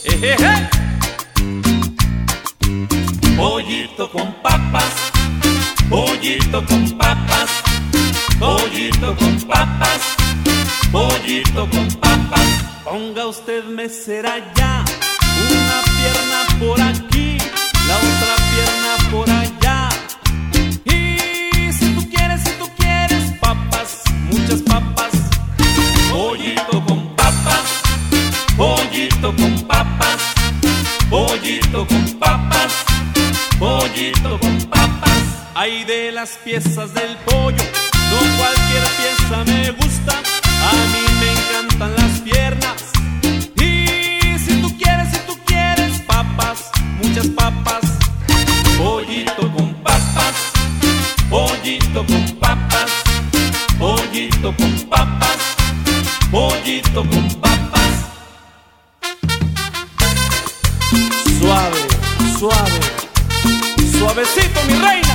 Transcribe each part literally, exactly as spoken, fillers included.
Ejeje. Pollito con papas, pollito con papas, pollito con papas, pollito con papas. Ponga usted mesera ya, una pierna por aquí, la otra pierna por allá. Y si tú quieres, si tú quieres papas, muchas papas. Pollito con papas, pollito con papas, pollito con papas, pollito con papas. Hay de las piezas del pollo, no cualquier pieza me gusta. A mí me encantan las piernas. Y si tú quieres, si tú quieres papas, muchas papas. Pollito con papas, pollito con papas, pollito con papas, pollito con papas. Suave, suave, suavecito mi reina.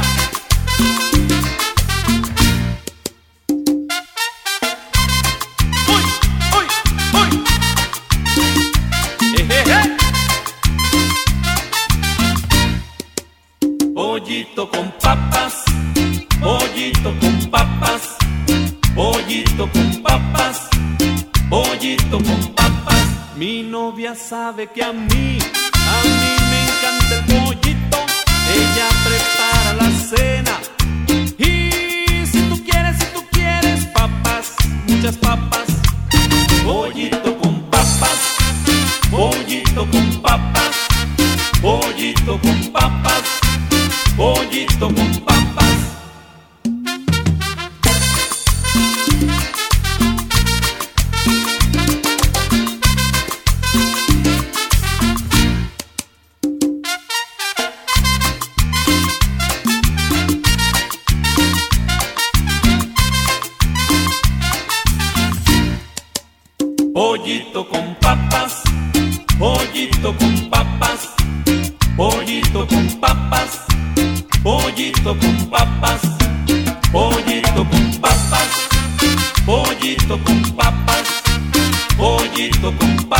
Pollito con papas, pollito con papas, pollito con papas, pollito con papas. Mi novia sabe que a mí, a mí me encanta el pollito. Ella prepara la cena. Y si tú quieres, si tú quieres papas, muchas papas. Pollito con papas, pollito con papas, pollito con papas, pollito con papas. Pollito con papas, pollito con papas, pollito con papas, pollito con papas, pollito con papas, pollito con papas, pollito con papas.